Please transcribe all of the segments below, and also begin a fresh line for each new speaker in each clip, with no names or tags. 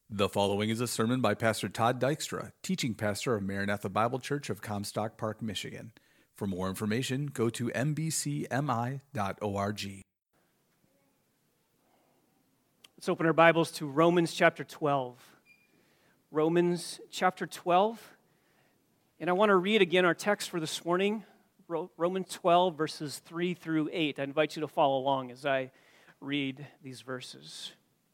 The following is a sermon by Pastor Todd Dykstra, teaching pastor of Maranatha Bible Church of Comstock Park, Michigan. For more information, go to mbcmi.org.
Let's open our Bibles to Romans chapter 12. Romans chapter 12. And I want to read again our text for this morning, Romans 12, verses 3 through 8. I invite you to follow along as I read these verses.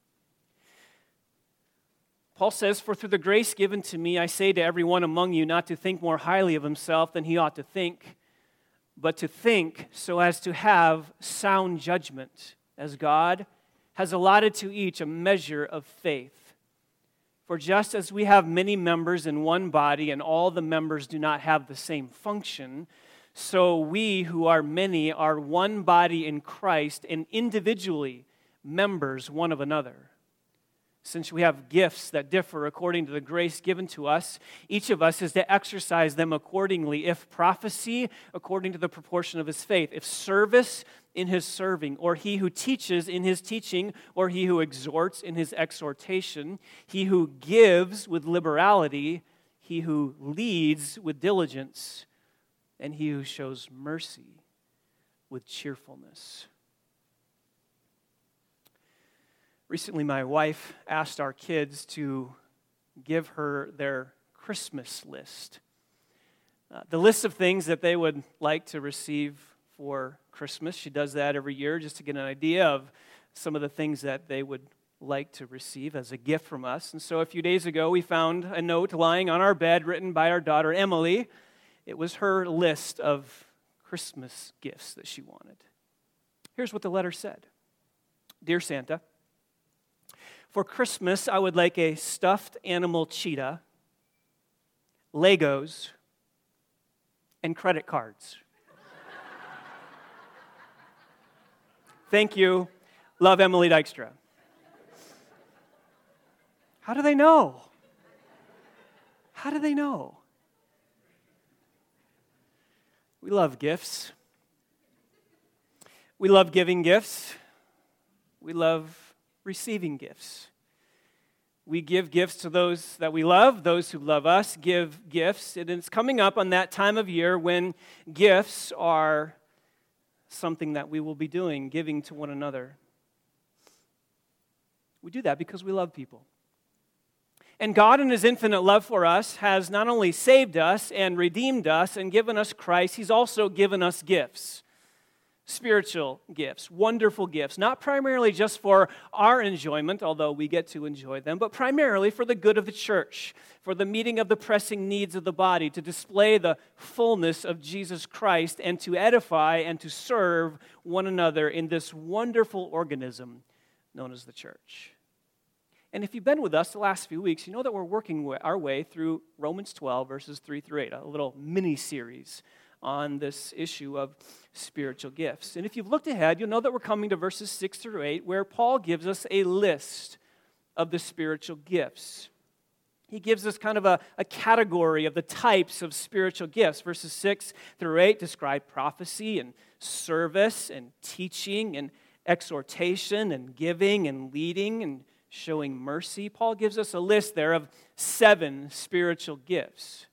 Paul says, "For through the grace given to me, I say to everyone among you not to think more highly of himself than he ought to think, but to think so as to have sound judgment, as God has allotted to each a measure of faith. For just as we have many members in one body, and all the members do not have the same function, so we who are many are one body in Christ, and individually members one of another. Since we have gifts that differ according to the grace given to us, each of us is to exercise them accordingly. If prophecy, according to the proportion of his faith. If service, in his serving. Or he who teaches, in his teaching. Or he who exhorts, in his exhortation. He who gives with liberality. He who leads with diligence. And he who shows mercy with cheerfulness." Recently, my wife asked our kids to give her their Christmas list. The list of things that they would like to receive for Christmas. She does that every year just to get an idea of some of the things that they would like to receive as a gift from us. And so a few days ago, we found a note lying on our bed written by our daughter, Emily. It was her list of Christmas gifts that she wanted. Here's what the letter said. "Dear Santa, for Christmas, I would like a stuffed animal cheetah, Legos, and credit cards. Thank you. Love, Emily Dykstra." How do they know? How do they know? We love gifts. We love giving gifts. We love receiving gifts. We give gifts to those that we love. Those who love us give gifts. And it's coming up on that time of year when gifts are something that we will be doing, giving to one another. We do that because we love people. And God, in His infinite love for us, has not only saved us and redeemed us and given us Christ, He's also given us gifts. Spiritual gifts, wonderful gifts, not primarily just for our enjoyment, although we get to enjoy them, but primarily for the good of the church, for the meeting of the pressing needs of the body, to display the fullness of Jesus Christ, and to edify and to serve one another in this wonderful organism known as the church. And if you've been with us the last few weeks, you know that we're working our way through Romans 12, verses 3 through 8, a little mini-series on this issue of spiritual gifts. And if you've looked ahead, you'll know that we're coming to verses 6 through 8, where Paul gives us a list of the spiritual gifts. He gives us kind of a category of the types of spiritual gifts. Verses 6 through 8 describe prophecy and service and teaching and exhortation and giving and leading and showing mercy. Paul gives us a list there of 7 spiritual gifts.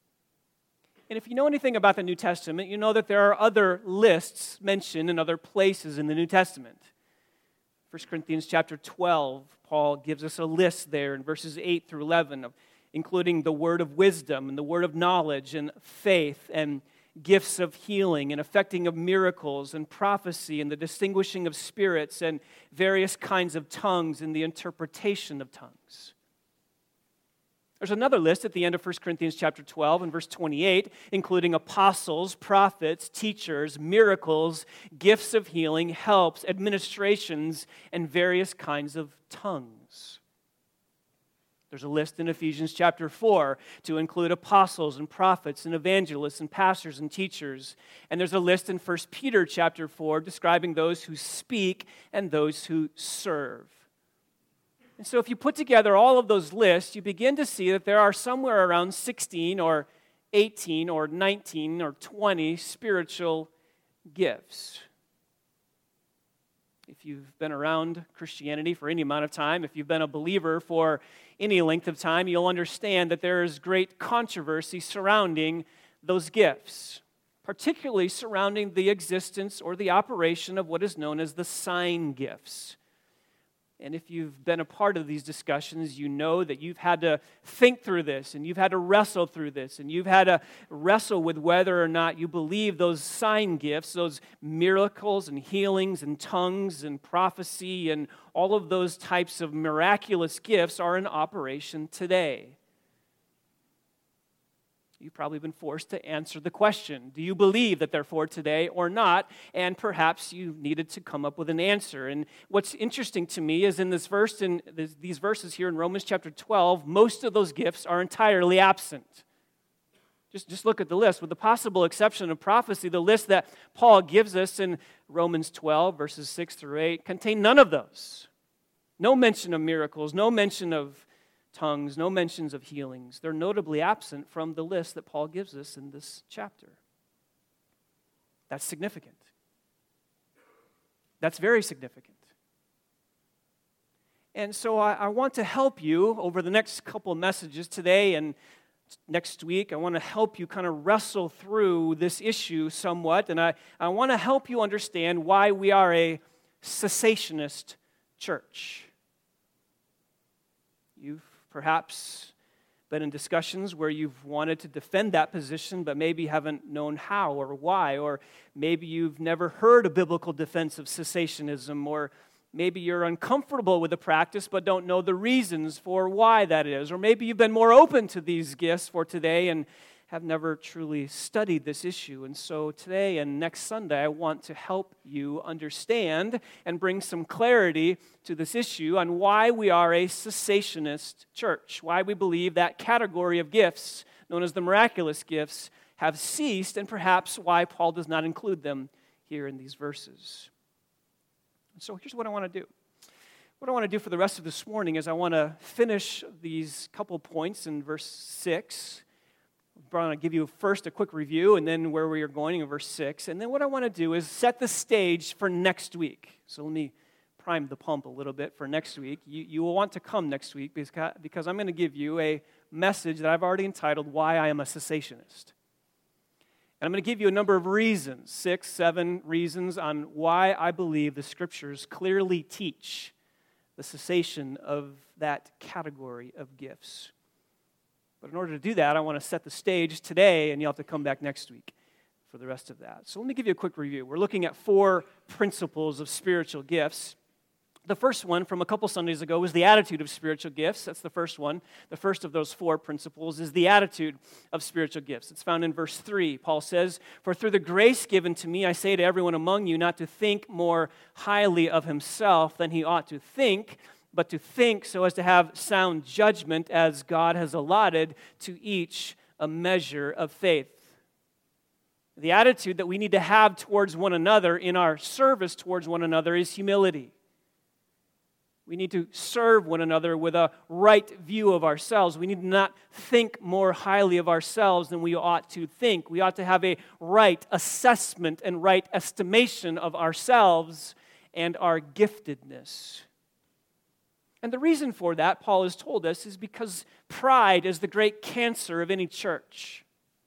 And if you know anything about the New Testament, you know that there are other lists mentioned in other places in the New Testament. 1 Corinthians chapter 12, Paul gives us a list there in verses 8 through 11, including the word of wisdom and the word of knowledge and faith and gifts of healing and effecting of miracles and prophecy and the distinguishing of spirits and various kinds of tongues and the interpretation of tongues. There's another list at the end of 1 Corinthians chapter 12 and verse 28, including apostles, prophets, teachers, miracles, gifts of healing, helps, administrations, and various kinds of tongues. There's a list in Ephesians chapter 4 to include apostles and prophets and evangelists and pastors and teachers. And there's a list in 1 Peter chapter 4 describing those who speak and those who serve. And so if you put together all of those lists, you begin to see that there are somewhere around 16 or 18 or 19 or 20 spiritual gifts. If you've been around Christianity for any amount of time, if you've been a believer for any length of time, you'll understand that there is great controversy surrounding those gifts, particularly surrounding the existence or the operation of what is known as the sign gifts. And if you've been a part of these discussions, you know that you've had to think through this, and you've had to wrestle through this, and you've had to wrestle with whether or not you believe those sign gifts, those miracles and healings and tongues and prophecy and all of those types of miraculous gifts are in operation today. You've probably been forced to answer the question, do you believe that they're for today or not? And perhaps you needed to come up with an answer. And what's interesting to me is in this verse, in these verses here in Romans chapter 12, most of those gifts are entirely absent. Just look at the list. With the possible exception of prophecy, the list that Paul gives us in Romans 12, verses 6 through 8, contain none of those. No mention of miracles, no mention of tongues, no mentions of healings. They're notably absent from the list that Paul gives us in this chapter. That's significant. That's very significant. And so I want to help you over the next couple of messages today and next week. I want to help you kind of wrestle through this issue somewhat, and I want to help you understand why we are a cessationist church. You've perhaps been in discussions where you've wanted to defend that position, but maybe haven't known how or why, or maybe you've never heard a biblical defense of cessationism, or maybe you're uncomfortable with the practice but don't know the reasons for why that is, or maybe you've been more open to these gifts for today and have never truly studied this issue. And so today and next Sunday, I want to help you understand and bring some clarity to this issue on why we are a cessationist church, why we believe that category of gifts, known as the miraculous gifts, have ceased, and perhaps why Paul does not include them here in these verses. So here's what I want to do. What I want to do for the rest of this morning is I want to finish these couple points in verse 6. I want to give you first a quick review and then where we are going in verse 6. And then what I want to do is set the stage for next week. So let me prime the pump a little bit for next week. You will want to come next week because I'm going to give you a message that I've already entitled, Why I Am a Cessationist. And I'm going to give you a number of reasons, 6, 7 reasons on why I believe the Scriptures clearly teach the cessation of that category of gifts. But in order to do that, I want to set the stage today, and you'll have to come back next week for the rest of that. So let me give you a quick review. We're looking at 4 principles of spiritual gifts. The first one from a couple Sundays ago was the attitude of spiritual gifts. That's the first one. The first of those 4 principles is the attitude of spiritual gifts. It's found in verse 3. Paul says, "For through the grace given to me, I say to everyone among you not to think more highly of himself than he ought to think, but to think so as to have sound judgment as God has allotted to each a measure of faith." The attitude that we need to have towards one another in our service towards one another is humility. We need to serve one another with a right view of ourselves. We need to not think more highly of ourselves than we ought to think. We ought to have a right assessment and right estimation of ourselves and our giftedness. And the reason for that, Paul has told us, is because pride is the great cancer of any church.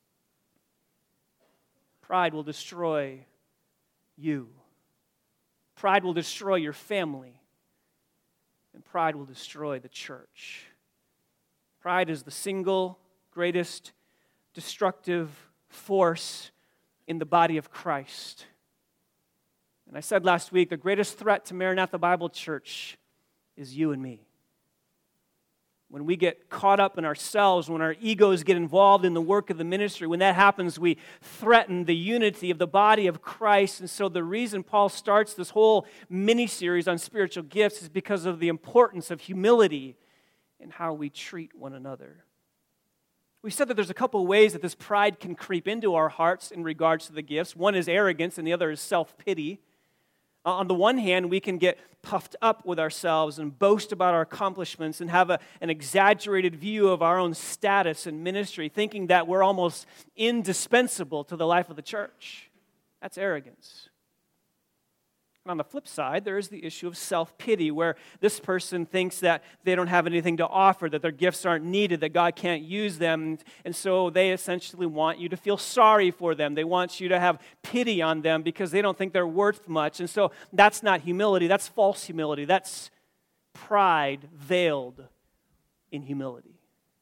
Pride will destroy you. Pride will destroy your family. And pride will destroy the church. Pride is the single greatest destructive force in the body of Christ. And I said last week, the greatest threat to Maranatha Bible Church is you and me. When we get caught up in ourselves, when our egos get involved in the work of the ministry, when that happens, we threaten the unity of the body of Christ. And so the reason Paul starts this whole mini-series on spiritual gifts is because of the importance of humility in how we treat one another. We said that there's a couple of ways that this pride can creep into our hearts in regards to the gifts. One is arrogance and the other is self-pity. On the one hand, we can get puffed up with ourselves and boast about our accomplishments and have an exaggerated view of our own status in ministry, thinking that we're almost indispensable to the life of the church. That's arrogance. On the flip side, there is the issue of self-pity, where this person thinks that they don't have anything to offer, that their gifts aren't needed, that God can't use them, and so they essentially want you to feel sorry for them. They want you to have pity on them because they don't think they're worth much. And so that's not humility, that's false humility. That's pride veiled in humility.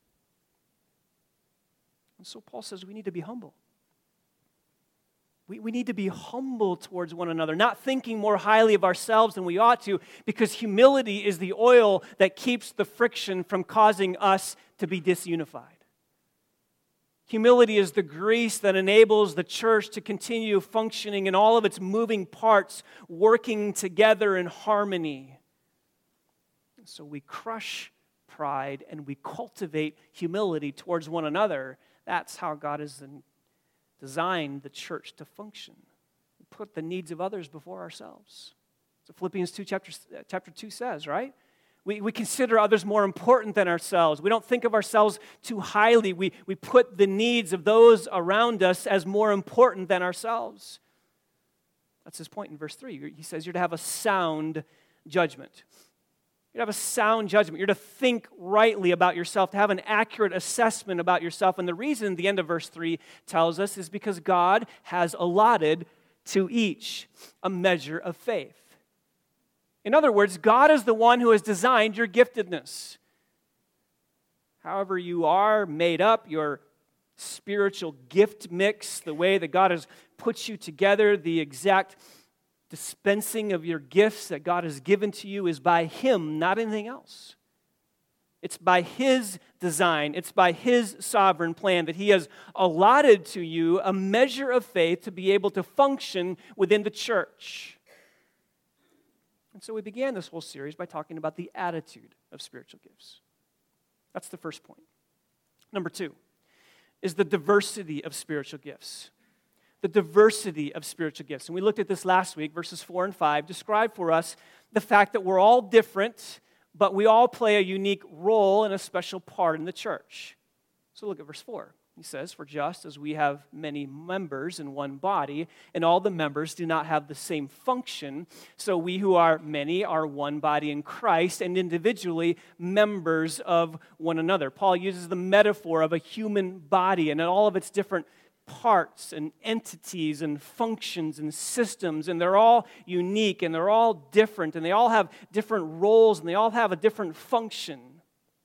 And so Paul says we need to be humble. We need to be humble towards one another, not thinking more highly of ourselves than we ought to, because humility is the oil that keeps the friction from causing us to be disunified. Humility is the grease that enables the church to continue functioning in all of its moving parts, working together in harmony. So we crush pride and we cultivate humility towards one another. That's how God has designed the church to function. We put the needs of others before ourselves. So Philippians 2, chapter 2 says, right? We consider others more important than ourselves. We don't think of ourselves too highly. We put the needs of those around us as more important than ourselves. That's his point in verse 3. He says you're to have a sound judgment. You're to have a sound judgment. You're to think rightly about yourself, to have an accurate assessment about yourself. And the reason the end of verse 3 tells us is because God has allotted to each a measure of faith. In other words, God is the one who has designed your giftedness. However you are made up, your spiritual gift mix, the way that God has put you together, the exact dispensing of your gifts that God has given to you is by Him, not anything else. It's by His design, it's by His sovereign plan that He has allotted to you a measure of faith to be able to function within the church. And so we began this whole series by talking about the attitude of spiritual gifts. That's the first point. Number 2 is the diversity of spiritual gifts. The diversity of spiritual gifts. And we looked at this last week, verses 4 and 5, describe for us the fact that we're all different, but we all play a unique role and a special part in the church. So look at verse 4. He says, "For just as we have many members in one body, and all the members do not have the same function, so we who are many are one body in Christ, and individually members of one another." Paul uses the metaphor of a human body and all of its different parts and entities and functions and systems, and they're all unique and they're all different and they all have different roles and they all have a different function.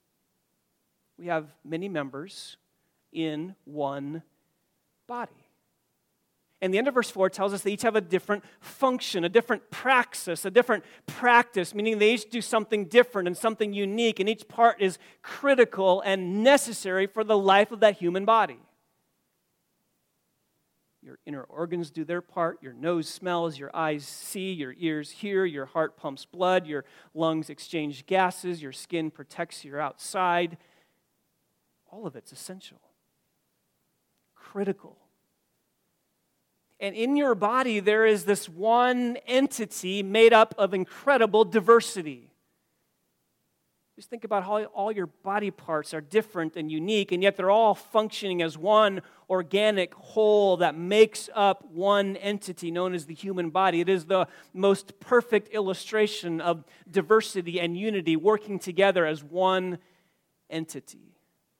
We have many members in one body. And the end of verse 4 tells us they each have a different function, a different praxis, a different practice, meaning they each do something different and something unique, and each part is critical and necessary for the life of that human body. Your inner organs do their part. Your nose smells, your eyes see, your ears hear, your heart pumps blood, your lungs exchange gases, your skin protects your outside. All of it's essential, critical. And in your body, there is this one entity made up of incredible diversity. Just think about how all your body parts are different and unique, and yet they're all functioning as one organic whole that makes up one entity known as the human body. It is the most perfect illustration of diversity and unity working together as one entity.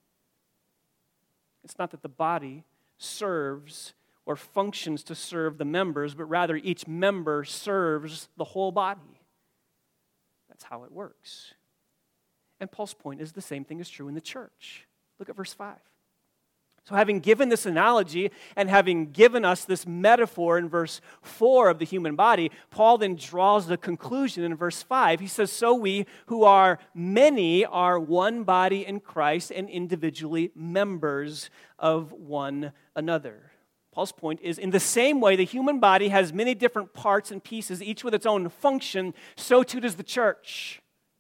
It's not that the body serves or functions to serve the members, but rather each member serves the whole body. That's how it works. And Paul's point is the same thing is true in the church. Look at verse 5. So having given this analogy and having given us this metaphor in verse 4 of the human body, Paul then draws the conclusion in verse 5. He says, "So we who are many are one body in Christ and individually members of one another." Paul's point is, in the same way the human body has many different parts and pieces, each with its own function, so too does the church.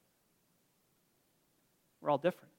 We're all different.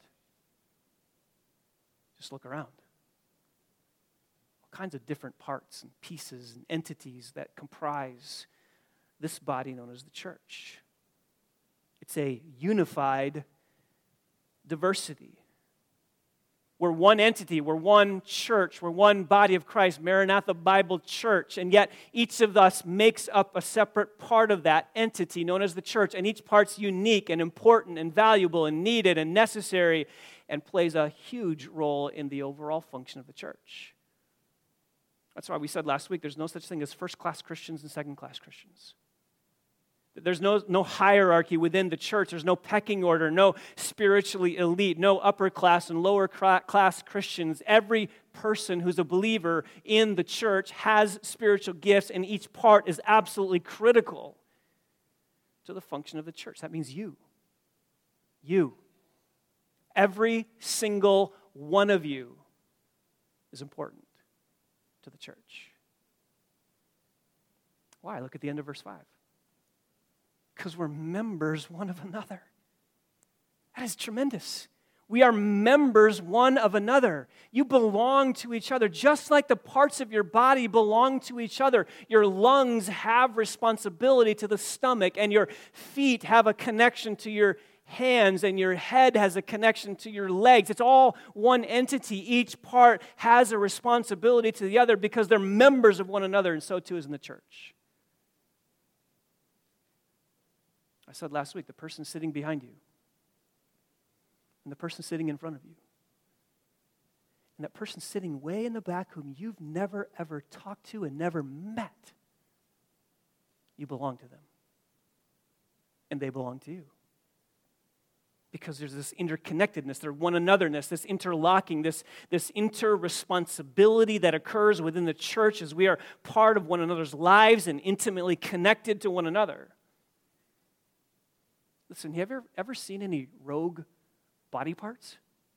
Just look around. All kinds of different parts and pieces and entities that comprise this body known as the church. It's a unified diversity. We're one entity, we're one church, we're one body of Christ, Maranatha Bible Church, and yet each of us makes up a separate part of that entity known as the church, and each part's unique and important and valuable and needed and necessary and plays a huge role in the overall function of the church. That's why we said last week there's no such thing as first-class Christians and second-class Christians. There's no hierarchy within the church. There's no pecking order, no spiritually elite, no upper class and lower class Christians. Every person who's a believer in the church has spiritual gifts, and each part is absolutely critical to the function of the church. That means you. You. Every single one of you is important to the church. Why? Look at the end of verse 5. Because we're members one of another. That is tremendous. We are members one of another. You belong to each other, just like the parts of your body belong to each other. Your lungs have responsibility to the stomach, and your feet have a connection to your hands, and your head has a connection to your legs. It's all one entity. Each part has a responsibility to the other because they're members of one another, and so too is in the church. I said last week, the person sitting behind you and the person sitting in front of you and that person sitting way in the back whom you've never, ever talked to and never met, you belong to them. And they belong to you. Because there's this interconnectedness, there's one anotherness, this interlocking, this inter-responsibility that occurs within the church as we are part of one another's lives and intimately connected to one another. Listen, have you ever seen any rogue body parts?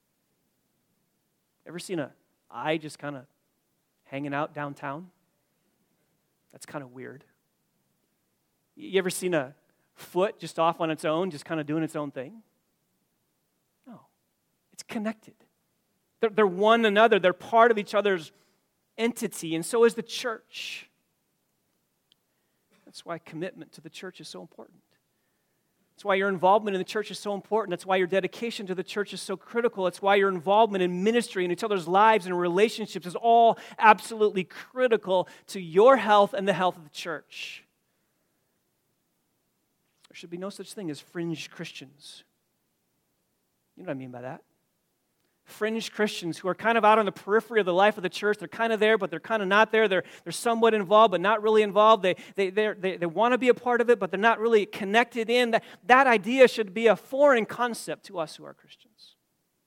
Ever seen an eye just kind of hanging out downtown? That's kind of weird. You ever seen a foot just off on its own, just kind of doing its own thing? No. It's connected. They're one another. They're part of each other's entity, and so is the church. That's why commitment to the church is so important. That's why your involvement in the church is so important. That's why your dedication to the church is so critical. It's why your involvement in ministry and each other's lives and relationships is all absolutely critical to your health and the health of the church. There should be no such thing as fringe Christians. You know what I mean by that? Fringe Christians who are kind of out on the periphery of the life of the church. They're kind of there, but they're kind of not there. They're somewhat involved, but not really involved. They want to be a part of it, but they're not really connected in. That idea should be a foreign concept to us who are Christians.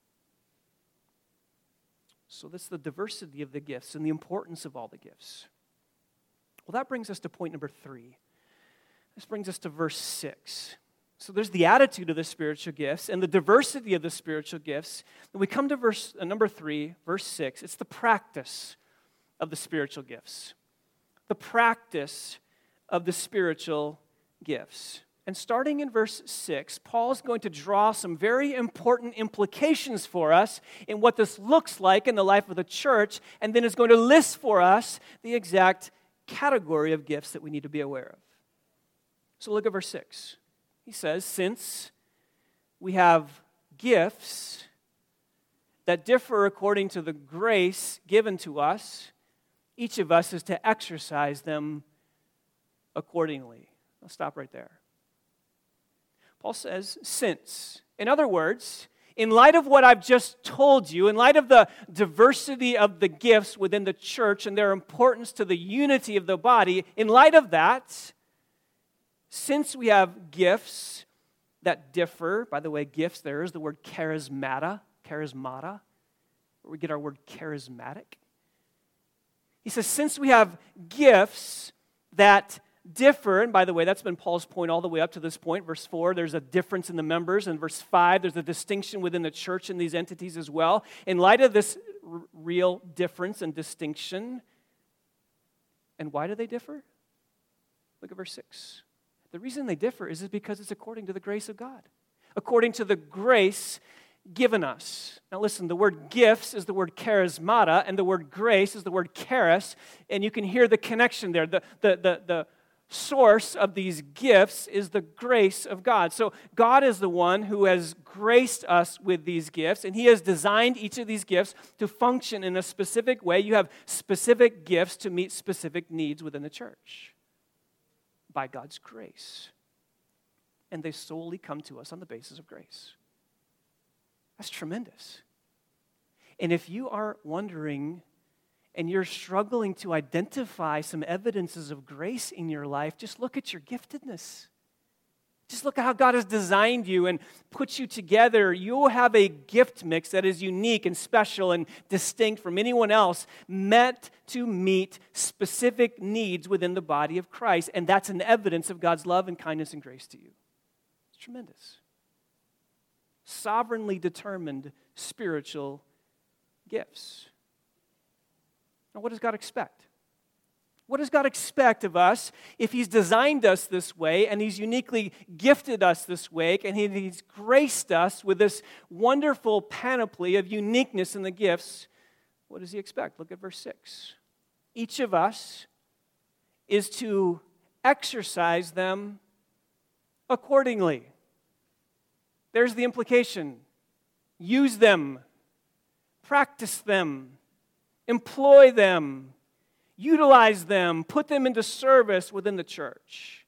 So that's the diversity of the gifts and the importance of all the gifts. Well, that brings us to point number 3. This brings us to verse 6. So there's the attitude of the spiritual gifts and the diversity of the spiritual gifts. Then we come to verse number 3, verse 6. It's the practice of the spiritual gifts. The practice of the spiritual gifts. And starting in verse 6, Paul's going to draw some very important implications for us in what this looks like in the life of the church, and then is going to list for us the exact category of gifts that we need to be aware of. So look at verse 6. He says, since we have gifts that differ according to the grace given to us, each of us is to exercise them accordingly. I'll stop right there. Paul says, since. In other words, in light of what I've just told you, in light of the diversity of the gifts within the church and their importance to the unity of the body, in light of that, since we have gifts that differ, by the way, gifts, there is the word charismata, where we get our word charismatic. He says, since we have gifts that differ, and by the way, that's been Paul's point all the way up to this point. Verse 4, there's a difference in the members. And verse 5, there's a distinction within the church and these entities as well. In light of this real difference and distinction, and why do they differ? Look at verse 6. The reason they differ is because it's according to the grace of God. According to the grace given us. Now listen, the word gifts is the word charismata, and the word grace is the word charis, and you can hear the connection there. The source of these gifts is the grace of God. So God is the one who has graced us with these gifts, and He has designed each of these gifts to function in a specific way. You have specific gifts to meet specific needs within the church by God's grace. And they solely come to us on the basis of grace. That's tremendous. And if you are wondering and you're struggling to identify some evidences of grace in your life, just look at your giftedness. Just look at how God has designed you and put you together. You'll have a gift mix that is unique and special and distinct from anyone else, meant to meet specific needs within the body of Christ. And that's an evidence of God's love and kindness and grace to you. It's tremendous. Sovereignly determined spiritual gifts. Now, what does God expect? What does God expect of us if He's designed us this way and He's uniquely gifted us this way and He's graced us with this wonderful panoply of uniqueness in the gifts? What does He expect? Look at verse 6. Each of us is to exercise them accordingly. There's the implication. Use them, practice them, employ them, utilize them, put them into service within the church.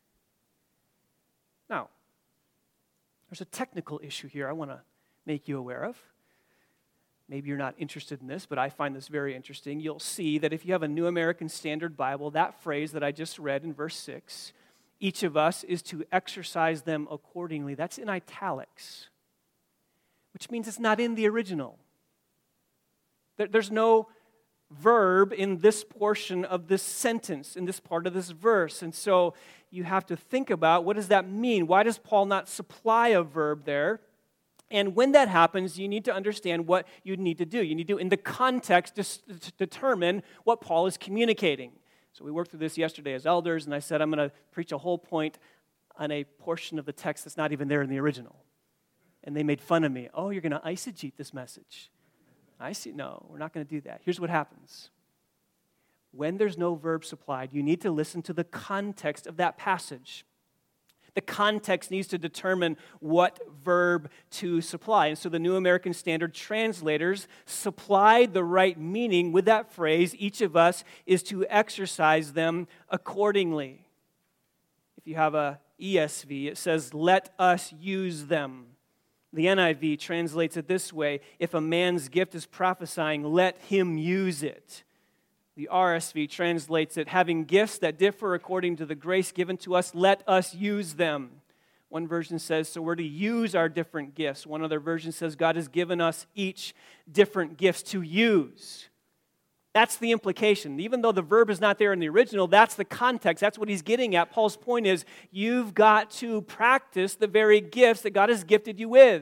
Now, there's a technical issue here I want to make you aware of. Maybe you're not interested in this, but I find this very interesting. You'll see that if you have a New American Standard Bible, that phrase that I just read in verse 6, each of us is to exercise them accordingly. That's in italics, which means it's not in the original. There's no verb in this portion of this sentence, in this part of this verse. And so you have to think about, what does that mean? Why does Paul not supply a verb there? And when that happens, you need to understand what you need to do. You need to, in the context, to determine what Paul is communicating. So we worked through this yesterday as elders, and I said I'm going to preach a whole point on a portion of the text that's not even there in the original. And they made fun of me. Oh, you're going to eisegete this message. I see. No, we're not going to do that. Here's what happens. When there's no verb supplied, you need to listen to the context of that passage. The context needs to determine what verb to supply. And so the New American Standard translators supplied the right meaning with that phrase. Each of us is to exercise them accordingly. If you have a ESV, it says, let us use them. The NIV translates it this way: if a man's gift is prophesying, let him use it. The RSV translates it, having gifts that differ according to the grace given to us, let us use them. One version says, so we're to use our different gifts. One other version says, God has given us each different gifts to use. That's the implication. Even though the verb is not there in the original, that's the context. That's what he's getting at. Paul's point is, you've got to practice the very gifts that God has gifted you with.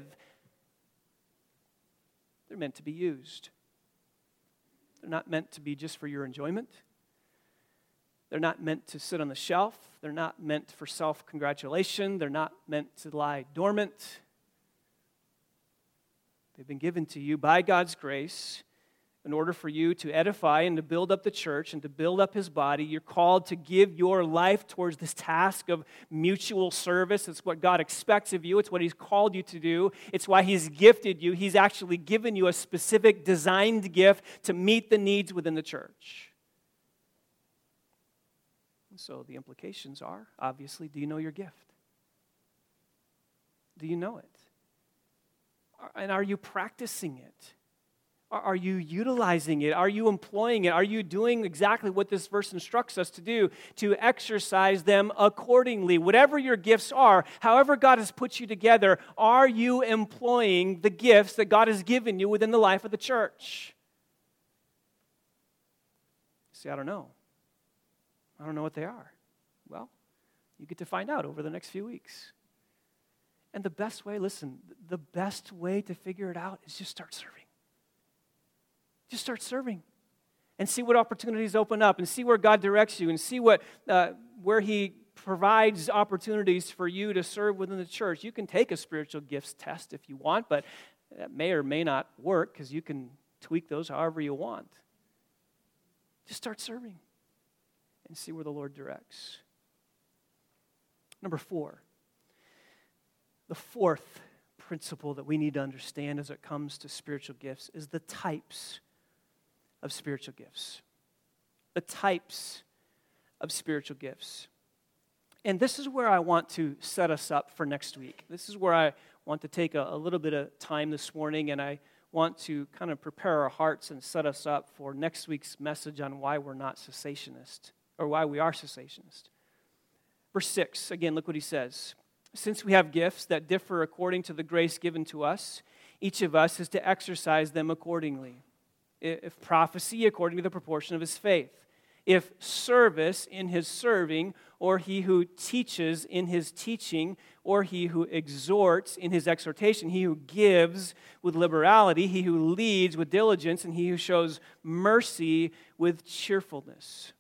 They're meant to be used. They're not meant to be just for your enjoyment. They're not meant to sit on the shelf. They're not meant for self-congratulation. They're not meant to lie dormant. They've been given to you by God's grace in order for you to edify and to build up the church and to build up His body. You're called to give your life towards this task of mutual service. It's what God expects of you. It's what He's called you to do. It's why He's gifted you. He's actually given you a specific designed gift to meet the needs within the church. And so the implications are, obviously, do you know your gift? Do you know it? And are you practicing it? Are you utilizing it? Are you employing it? Are you doing exactly what this verse instructs us to do, to exercise them accordingly? Whatever your gifts are, however God has put you together, are you employing the gifts that God has given you within the life of the church? See, I don't know. I don't know what they are. Well, you get to find out over the next few weeks. And the best way, listen, the best way to figure it out is just start serving. Just start serving and see what opportunities open up and see where God directs you and see where He provides opportunities for you to serve within the church. You can take a spiritual gifts test if you want, but that may or may not work because you can tweak those however you want. Just start serving and see where the Lord directs. Number 4, the fourth principle that we need to understand as it comes to spiritual gifts is the types of spiritual gifts. The types of spiritual gifts. And this is where I want to set us up for next week. This is where I want to take a little bit of time this morning, and I want to kind of prepare our hearts and set us up for next week's message on why we're not cessationist, or why we are cessationist. Verse 6, again, look what he says. Since we have gifts that differ according to the grace given to us, each of us is to exercise them accordingly. If prophecy, according to the proportion of his faith. If service, in his serving, or he who teaches in his teaching, or he who exhorts in his exhortation, he who gives with liberality, he who leads with diligence, and he who shows mercy with cheerfulness.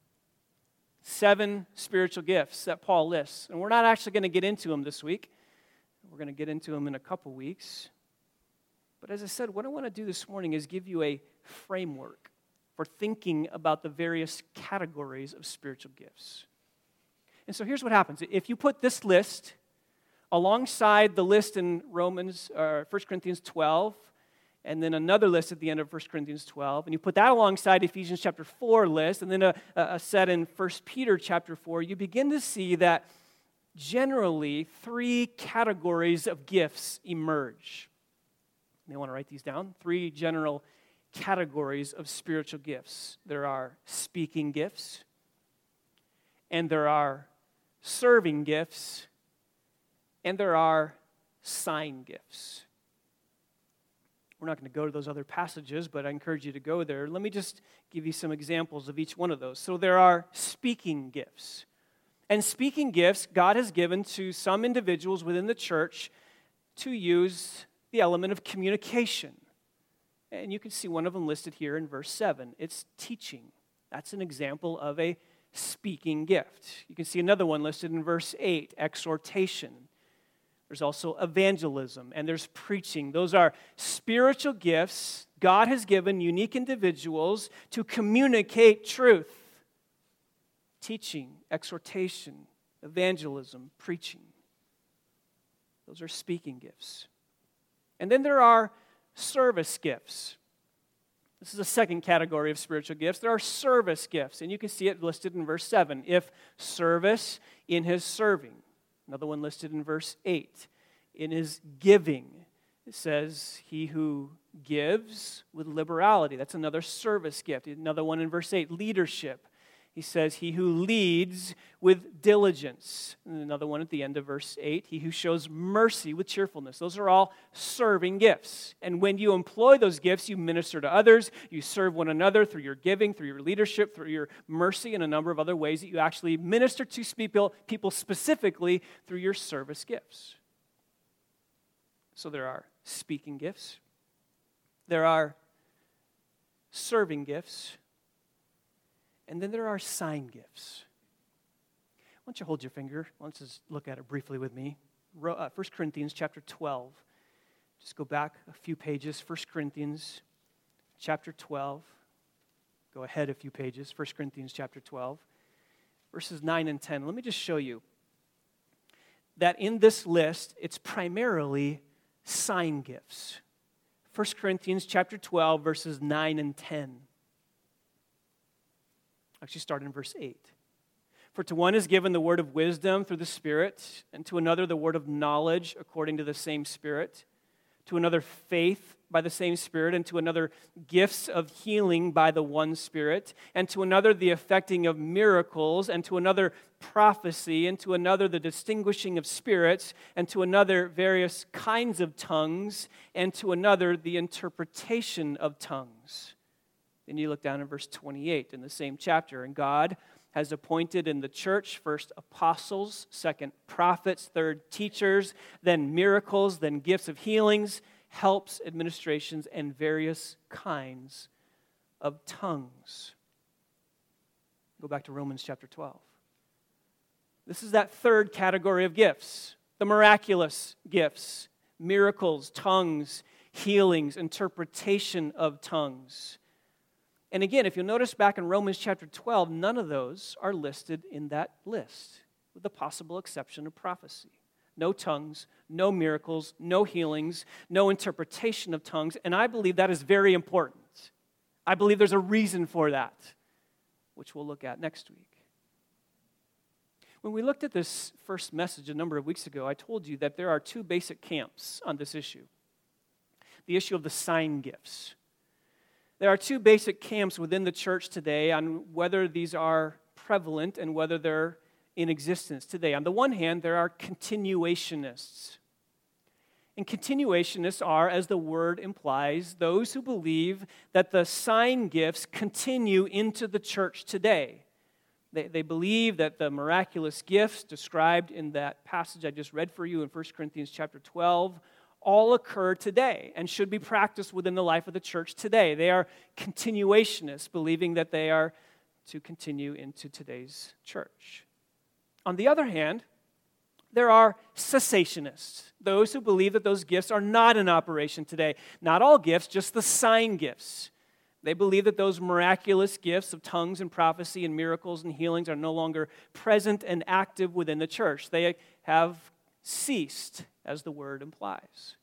7 spiritual gifts that Paul lists. And we're not actually going to get into them this week. We're going to get into them in a couple weeks. But as I said, what I want to do this morning is give you a framework for thinking about the various categories of spiritual gifts. And so here's what happens. If you put this list alongside the list in 1 Corinthians 12, and then another list at the end of 1 Corinthians 12, and you put that alongside Ephesians chapter 4 list, and then a set in 1 Peter chapter 4, you begin to see that generally 3 categories of gifts emerge. You may want to write these down. 3 general categories of spiritual gifts. There are speaking gifts, and there are serving gifts, and there are sign gifts. We're not going to go to those other passages, but I encourage you to go there. Let me just give you some examples of each one of those. So there are speaking gifts. And speaking gifts, God has given to some individuals within the church to use the element of communication. And you can see one of them listed here in verse 7. It's teaching. That's an example of a speaking gift. You can see another one listed in verse 8, exhortation. There's also evangelism, and there's preaching. Those are spiritual gifts God has given unique individuals to communicate truth. Teaching, exhortation, evangelism, preaching. Those are speaking gifts. And then there are service gifts. This is a second category of spiritual gifts. There are service gifts, and you can see it listed in verse 7. If service, in his serving. Another one listed in verse 8. In his giving. It says, he who gives with liberality. That's another service gift. Another one in verse 8, leadership. He says, he who leads with diligence. And another one at the end of verse 8, he who shows mercy with cheerfulness. Those are all serving gifts. And when you employ those gifts, you minister to others, you serve one another through your giving, through your leadership, through your mercy, and a number of other ways that you actually minister to people specifically through your service gifts. So there are speaking gifts. There are serving gifts. And then there are sign gifts. Why don't you hold your finger? Let's just look at it briefly with me. 1 Corinthians chapter 12. Just go back a few pages. 1 Corinthians chapter 12. Go ahead a few pages. 1 Corinthians chapter 12. Verses 9 and 10. Let me just show you that in this list, it's primarily sign gifts. 1 Corinthians chapter 12, verses 9 and 10. Actually, start in verse 8. For to one is given the word of wisdom through the Spirit, and to another the word of knowledge according to the same Spirit, to another faith by the same Spirit, and to another gifts of healing by the one Spirit, and to another the effecting of miracles, and to another prophecy, and to another the distinguishing of spirits, and to another various kinds of tongues, and to another the interpretation of tongues. Then you look down in verse 28 in the same chapter. And God has appointed in the church first apostles, second prophets, third teachers, then miracles, then gifts of healings, helps, administrations, and various kinds of tongues. Go back to Romans chapter 12. This is that third category of gifts, the miraculous gifts, miracles, tongues, healings, interpretation of tongues. And again, if you'll notice back in Romans chapter 12, none of those are listed in that list. with the possible exception of prophecy. No tongues, no miracles, no healings, no interpretation of tongues, and I believe that is very important. I believe there's a reason for that, which we'll look at next week. When we looked at this first message a number of weeks ago, I told you that there are two basic camps on this issue. The issue of the sign gifts. There are two basic camps within the church today on whether these are prevalent and whether they're in existence today. On the one hand, there are continuationists. And continuationists are, as the word implies, those who believe that the sign gifts continue into the church today. They believe that the miraculous gifts described in that passage I just read for you in 1 Corinthians chapter 12 all occur today and should be practiced within the life of the church today. They are continuationists, believing that they are to continue into today's church. On the other hand, there are cessationists, those who believe that those gifts are not in operation today. Not all gifts, just the sign gifts. They believe that those miraculous gifts of tongues and prophecy and miracles and healings are no longer present and active within the church. They have ceased, as the word implies.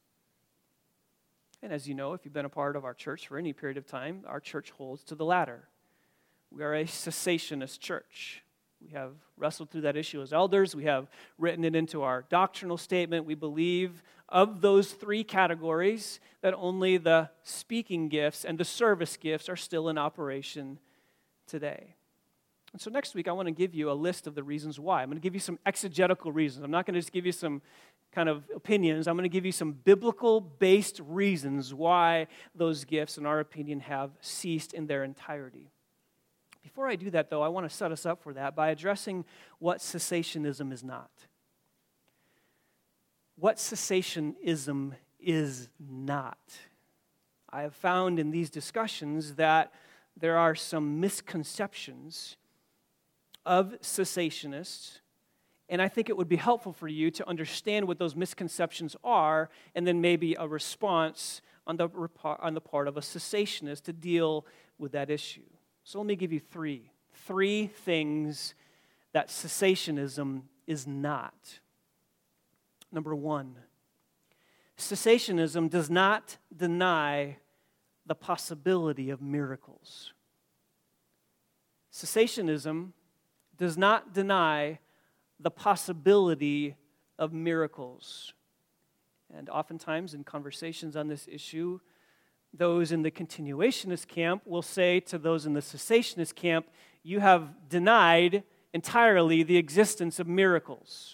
And as you know, if you've been a part of our church for any period of time, our church holds to the latter. We are a cessationist church. We have wrestled through that issue as elders. We have written it into our doctrinal statement. We believe of those three categories that only the speaking gifts and the service gifts are still in operation today. And so next week, I want to give you a list of the reasons why. I'm going to give you some exegetical reasons. I'm not going to just give you some kind of opinions. I'm going to give you some biblical-based reasons why those gifts, in our opinion, have ceased in their entirety. Before I do that, though, I want to set us up for that by addressing what cessationism is not. What cessationism is not. I have found in these discussions that there are some misconceptions of cessationists, and I think it would be helpful for you to understand what those misconceptions are, and then maybe a response on the part of a cessationist to deal with that issue. So let me give you three things that cessationism is not. Number one, cessationism does not deny the possibility of miracles. Cessationism does not deny the possibility of miracles. And oftentimes in conversations on this issue, those in the continuationist camp will say to those in the cessationist camp, you have denied entirely the existence of miracles.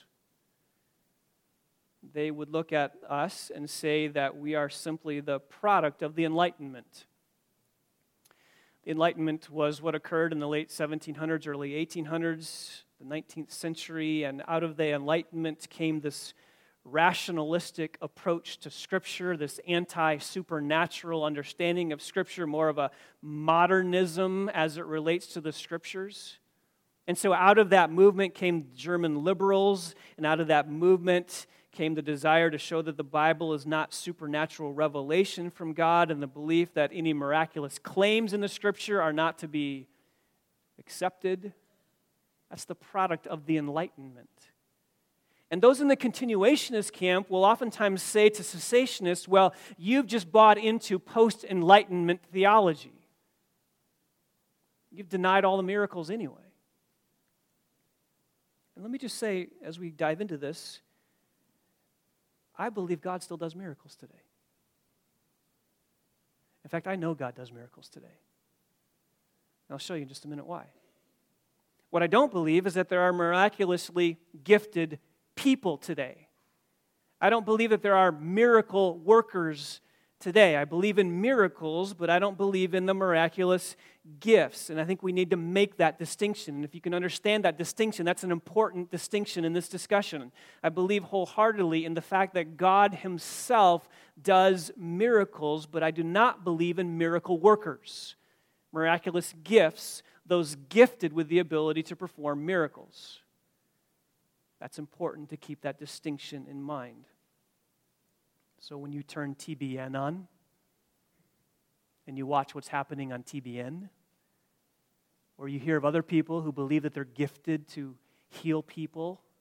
They would look at us and say that we are simply the product of the Enlightenment. The Enlightenment was what occurred in the late 1700s, early 1800s, the 19th century, and out of the Enlightenment came this rationalistic approach to Scripture, this anti-supernatural understanding of Scripture, more of a modernism as it relates to the Scriptures. And so out of that movement came German liberals, and out of that movement came the desire to show that the Bible is not supernatural revelation from God, and the belief that any miraculous claims in the Scripture are not to be accepted. That's the product of the Enlightenment. And those in the continuationist camp will oftentimes say to cessationists, well, you've just bought into post-Enlightenment theology. You've denied all the miracles anyway. And let me just say, as we dive into this, I believe God still does miracles today. In fact, I know God does miracles today. And I'll show you in just a minute why. What I don't believe is that there are miraculously gifted people today. I don't believe that there are miracle workers today. I believe in miracles, but I don't believe in the miraculous gifts. And I think we need to make that distinction. And if you can understand that distinction, that's an important distinction in this discussion. I believe wholeheartedly in the fact that God Himself does miracles, but I do not believe in miracle workers. Miraculous gifts, those gifted with the ability to perform miracles. That's important to keep that distinction in mind. So when you turn TBN on and you watch what's happening on TBN, or you hear of other people who believe that they're gifted to heal people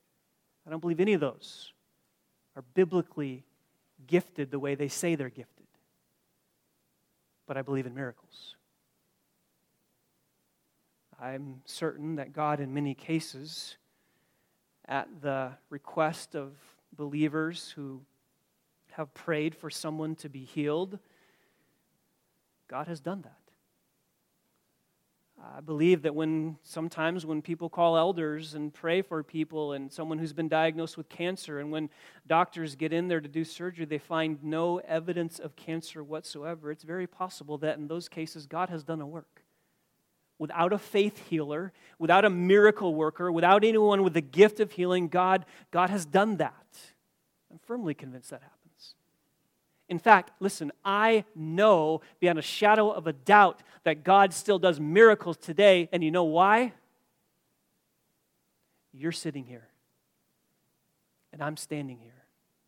I don't believe any of those are biblically gifted the way they say they're gifted. But I believe in miracles. I'm certain that God, in many cases, at the request of believers who have prayed for someone to be healed, God has done that. I believe that sometimes when people call elders and pray for people and someone who's been diagnosed with cancer, and when doctors get in there to do surgery, they find no evidence of cancer whatsoever, it's very possible that in those cases God has done a work. Without a faith healer, without a miracle worker, without anyone with the gift of healing, God has done that. I'm firmly convinced that happens. In fact, listen, I know beyond a shadow of a doubt that God still does miracles today, and you know why? You're sitting here, and I'm standing here.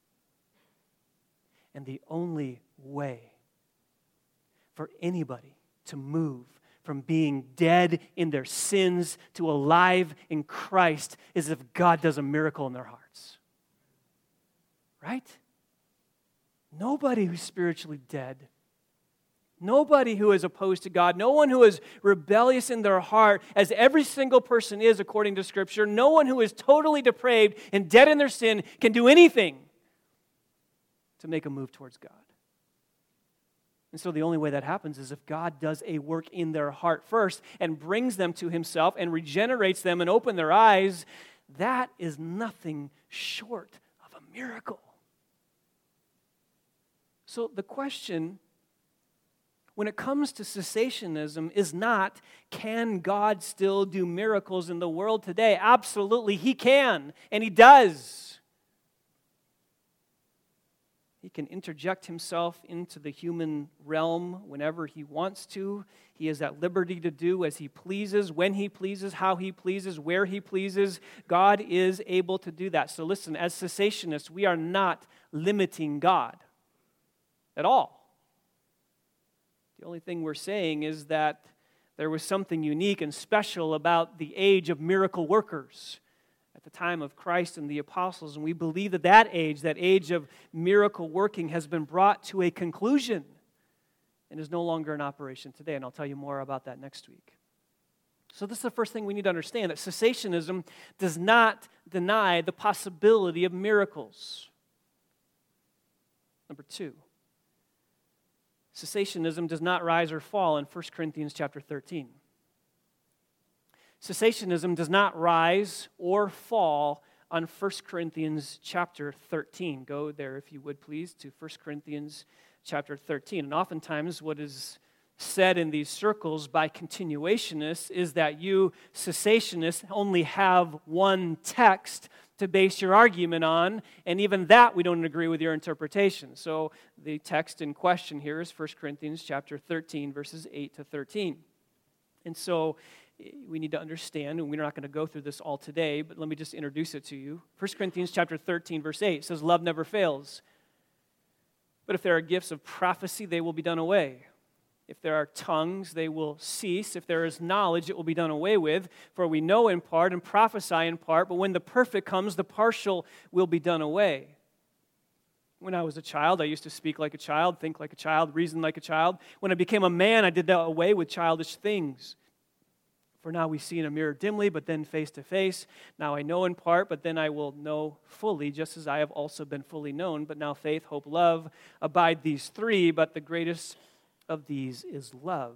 And the only way for anybody to move from being dead in their sins to alive in Christ is if God does a miracle in their hearts. Right? Nobody who's spiritually dead, nobody who is opposed to God, no one who is rebellious in their heart, as every single person is according to Scripture, no one who is totally depraved and dead in their sin can do anything to make a move towards God. And so the only way that happens is if God does a work in their heart first and brings them to Himself and regenerates them and opens their eyes. That is nothing short of a miracle. So the question, when it comes to cessationism, is not, can God still do miracles in the world today? Absolutely, He can, and He does. He can interject Himself into the human realm whenever He wants to. He is at liberty to do as He pleases, when He pleases, how He pleases, where He pleases. God is able to do that. So listen, as cessationists, we are not limiting God at all. The only thing we're saying is that there was something unique and special about the age of miracle workers at the time of Christ and the apostles, and we believe that that age of miracle working has been brought to a conclusion and is no longer in operation today, and I'll tell you more about that next week. So this is the first thing we need to understand, that cessationism does not deny the possibility of miracles. Number 2, cessationism does not rise or fall in 1 Corinthians chapter 13. Cessationism does not rise or fall on 1 Corinthians chapter 13. Go there, if you would, please, to 1 Corinthians chapter 13. And oftentimes what is said in these circles by continuationists is that you cessationists only have one text to base your argument on, and even that we don't agree with your interpretation. So the text in question here is 1 Corinthians chapter 13, verses 8 to 13. And so we need to understand, and we're not going to go through this all today, but let me just introduce it to you. 1 Corinthians chapter 13, verse 8 says, "Love never fails. But if there are gifts of prophecy, they will be done away. If there are tongues, they will cease. If there is knowledge, it will be done away with. For we know in part and prophesy in part, but when the perfect comes, the partial will be done away." When I was a child, I used to speak like a child, think like a child, reason like a child. When I became a man, I did away with childish things. For now we see in a mirror dimly, but then face to face. Now I know in part, but then I will know fully, just as I have also been fully known. But now faith, hope, love, abide these three, but the greatest of these is love.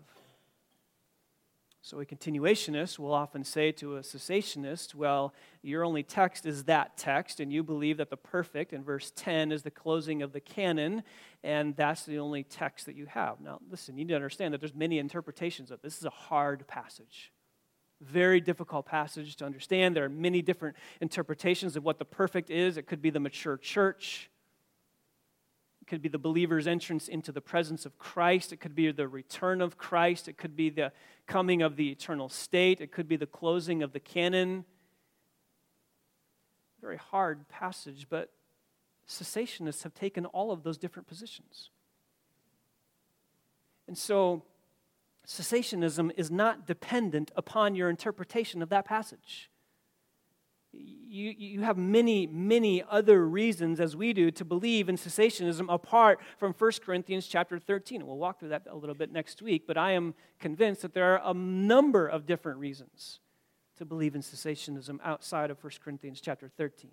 So a continuationist will often say to a cessationist, well, your only text is that text, and you believe that the perfect in verse 10 is the closing of the canon, and that's the only text that you have. Now, listen, you need to understand that there's many interpretations of this. This is a hard passage. Very difficult passage to understand. There are many different interpretations of what the perfect is. It could be the mature church. It could be the believer's entrance into the presence of Christ. It could be the return of Christ. It could be the coming of the eternal state. It could be the closing of the canon. Very hard passage, but cessationists have taken all of those different positions. And so cessationism is not dependent upon your interpretation of that passage. You have many, many other reasons, as we do, to believe in cessationism apart from 1 Corinthians chapter 13. We'll walk through that a little bit next week, but I am convinced that there are a number of different reasons to believe in cessationism outside of 1 Corinthians chapter 13.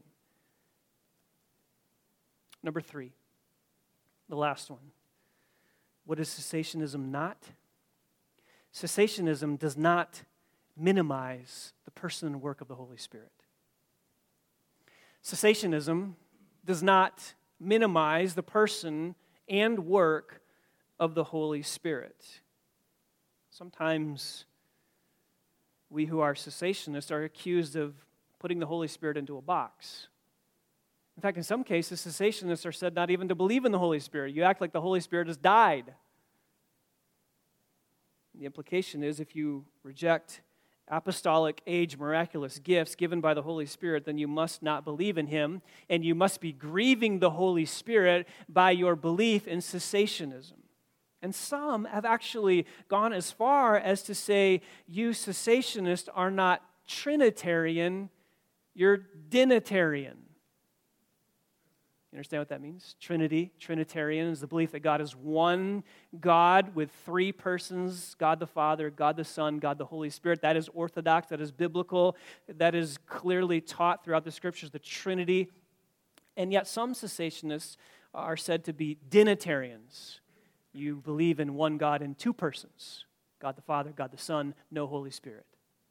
Number 3, the last one. What is cessationism not? Cessationism does not minimize the person and work of the Holy Spirit. Cessationism does not minimize the person and work of the Holy Spirit. Sometimes we who are cessationists are accused of putting the Holy Spirit into a box. In fact, in some cases, cessationists are said not even to believe in the Holy Spirit. You act like the Holy Spirit has died. The implication is if you reject apostolic age miraculous gifts given by the Holy Spirit, then you must not believe in Him, and you must be grieving the Holy Spirit by your belief in cessationism. And some have actually gone as far as to say, you cessationists are not Trinitarian, you're Dinitarian. You understand what that means? Trinitarian is the belief that God is one God with three persons, God the Father, God the Son, God the Holy Spirit. That is orthodox, that is biblical, that is clearly taught throughout the Scriptures, the Trinity. And yet some cessationists are said to be Dinitarians. You believe in one God in two persons, God the Father, God the Son, no Holy Spirit.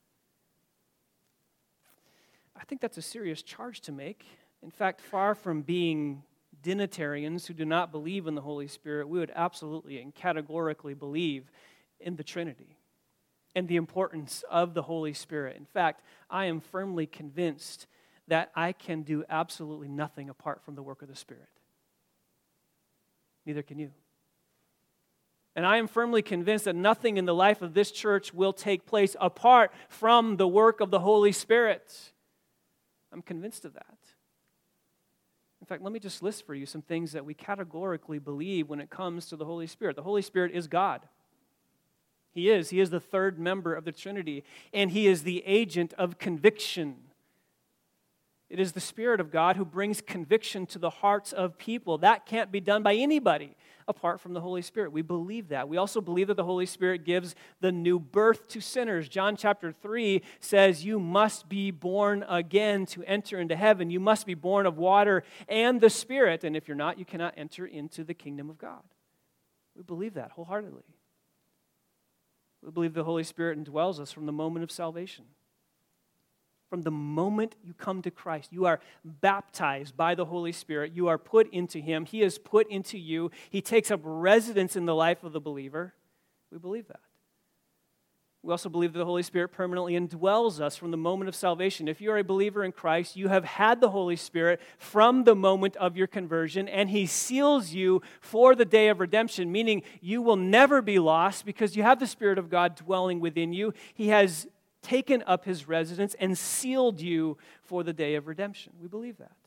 I think that's a serious charge to make. In fact, far from being Dinitarians who do not believe in the Holy Spirit, we would absolutely and categorically believe in the Trinity and the importance of the Holy Spirit. In fact, I am firmly convinced that I can do absolutely nothing apart from the work of the Spirit. Neither can you. And I am firmly convinced that nothing in the life of this church will take place apart from the work of the Holy Spirit. I'm convinced of that. In fact, let me just list for you some things that we categorically believe when it comes to the Holy Spirit. The Holy Spirit is God. He is. He is the third member of the Trinity, and He is the agent of conviction. It is the Spirit of God who brings conviction to the hearts of people. That can't be done by anybody apart from the Holy Spirit. We believe that. We also believe that the Holy Spirit gives the new birth to sinners. John chapter 3 says, you must be born again to enter into heaven. You must be born of water and the Spirit. And if you're not, you cannot enter into the kingdom of God. We believe that wholeheartedly. We believe the Holy Spirit indwells us from the moment of salvation. From the moment you come to Christ, you are baptized by the Holy Spirit. You are put into Him. He is put into you. He takes up residence in the life of the believer. We believe that. We also believe that the Holy Spirit permanently indwells us from the moment of salvation. If you are a believer in Christ, you have had the Holy Spirit from the moment of your conversion, and He seals you for the day of redemption, meaning you will never be lost because you have the Spirit of God dwelling within you. He has taken up His residence and sealed you for the day of redemption. We believe that.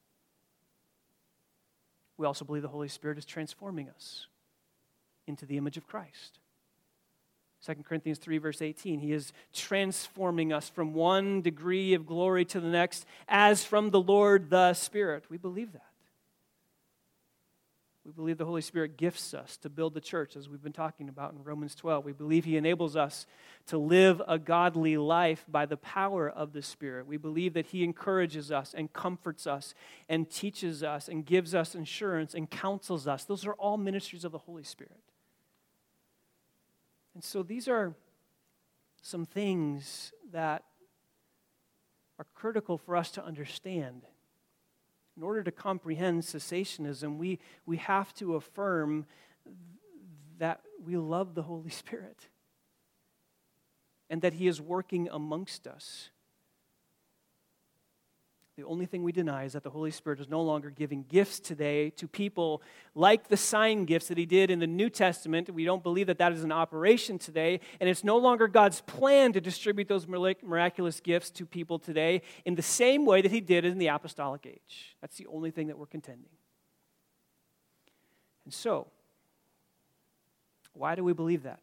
We also believe the Holy Spirit is transforming us into the image of Christ. 2 Corinthians 3 verse 18, He is transforming us from one degree of glory to the next as from the Lord the Spirit. We believe that. We believe the Holy Spirit gifts us to build the church, as we've been talking about in Romans 12. We believe He enables us to live a godly life by the power of the Spirit. We believe that He encourages us and comforts us and teaches us and gives us assurance and counsels us. Those are all ministries of the Holy Spirit. And so these are some things that are critical for us to understand. In order to comprehend cessationism, we have to affirm that we love the Holy Spirit and that He is working amongst us. The only thing we deny is that the Holy Spirit is no longer giving gifts today to people like the sign gifts that He did in the New Testament. We don't believe that that is an operation today, and it's no longer God's plan to distribute those miraculous gifts to people today in the same way that He did in the apostolic age. That's the only thing that we're contending. And so, why do we believe that?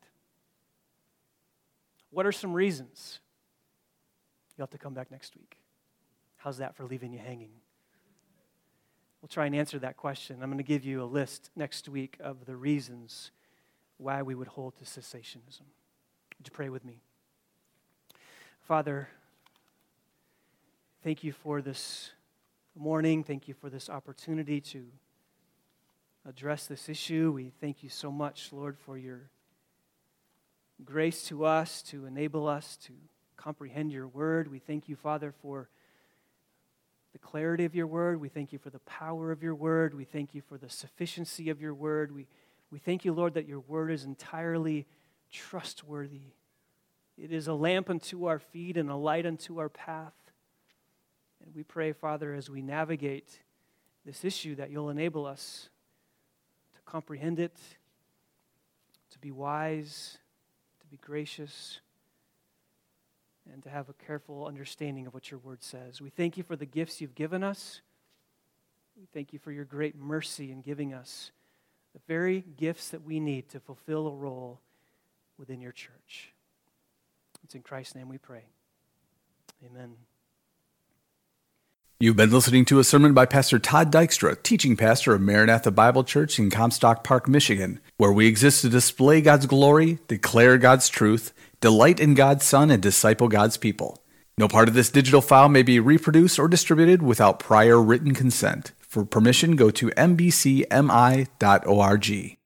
What are some reasons? You'll have to come back next week. How's that for leaving you hanging? We'll try and answer that question. I'm going to give you a list next week of the reasons why we would hold to cessationism. Would you pray with me? Father, thank you for this morning. Thank you for this opportunity to address this issue. We thank you so much, Lord, for your grace to us, to enable us to comprehend your word. We thank you, Father, for the clarity of your word. We thank you for the power of your word. We thank you for the sufficiency of your word. We thank you, Lord, that your word is entirely trustworthy. It is a lamp unto our feet and a light unto our path. And we pray, Father, as we navigate this issue, that you'll enable us to comprehend it, to be wise, to be gracious, and to have a careful understanding of what your word says. We thank you for the gifts you've given us. We thank you for your great mercy in giving us the very gifts that we need to fulfill a role within your church. It's in Christ's name we pray. Amen.
You've been listening to a sermon by Pastor Todd Dykstra, teaching pastor of Maranatha Bible Church in Comstock Park, Michigan, where we exist to display God's glory, declare God's truth, delight in God's Son, and disciple God's people. No part of this digital file may be reproduced or distributed without prior written consent. For permission, go to mbcmi.org.